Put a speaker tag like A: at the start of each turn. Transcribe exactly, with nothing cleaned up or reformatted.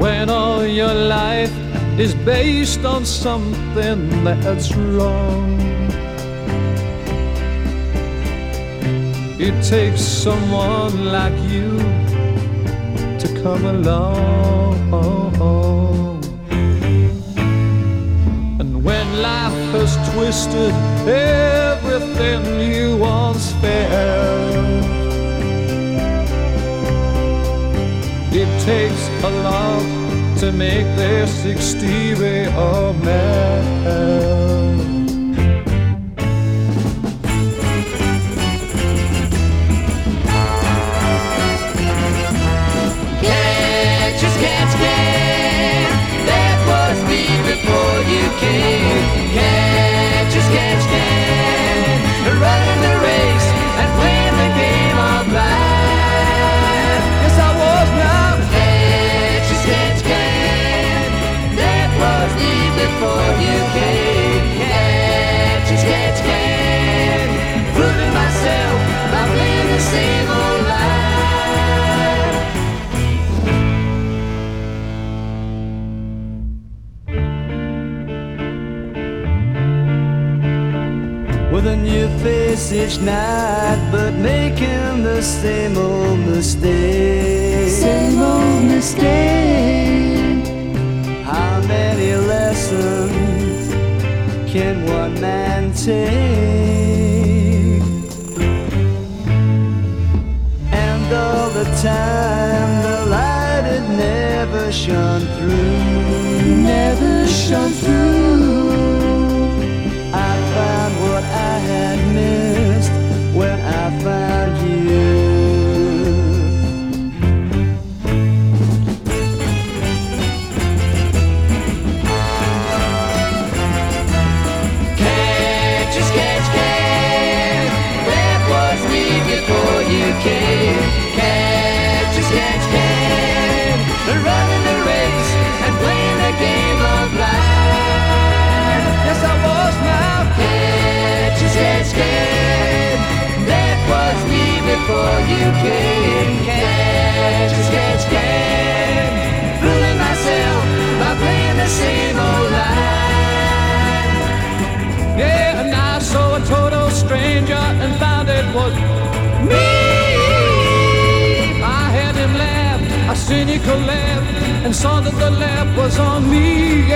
A: when all your life is based on something that's wrong. It takes someone like you to come along. And when life has twisted everything you once felt, it takes a lot to make this exterior melt.
B: Before you came, catch us, catch, can, running the race and playing the game of life. Yes, I was now. Catch us, catch, can, that was me before you came. Catch us, catch, can, fooling myself by playing the same old life.
C: With a new face each night, but making the same old mistake.
D: Same old mistake.
C: How many lessons can one man take? And all the time the light had never shone through.
D: Never shone through.
C: I found what I had missed when I found you.
B: Catch us, catch, can, that was me before you came. Catch us, catch, can, running the race and playing the game of life. Yes, I was now. Catch us, catch, can, that was me before you came. Catch us, catch, can, fooling myself by playing the same old life.
A: Yeah, and I saw a total stranger and found it was me. I had him laugh, a cynical laugh, and saw that the laugh was on me.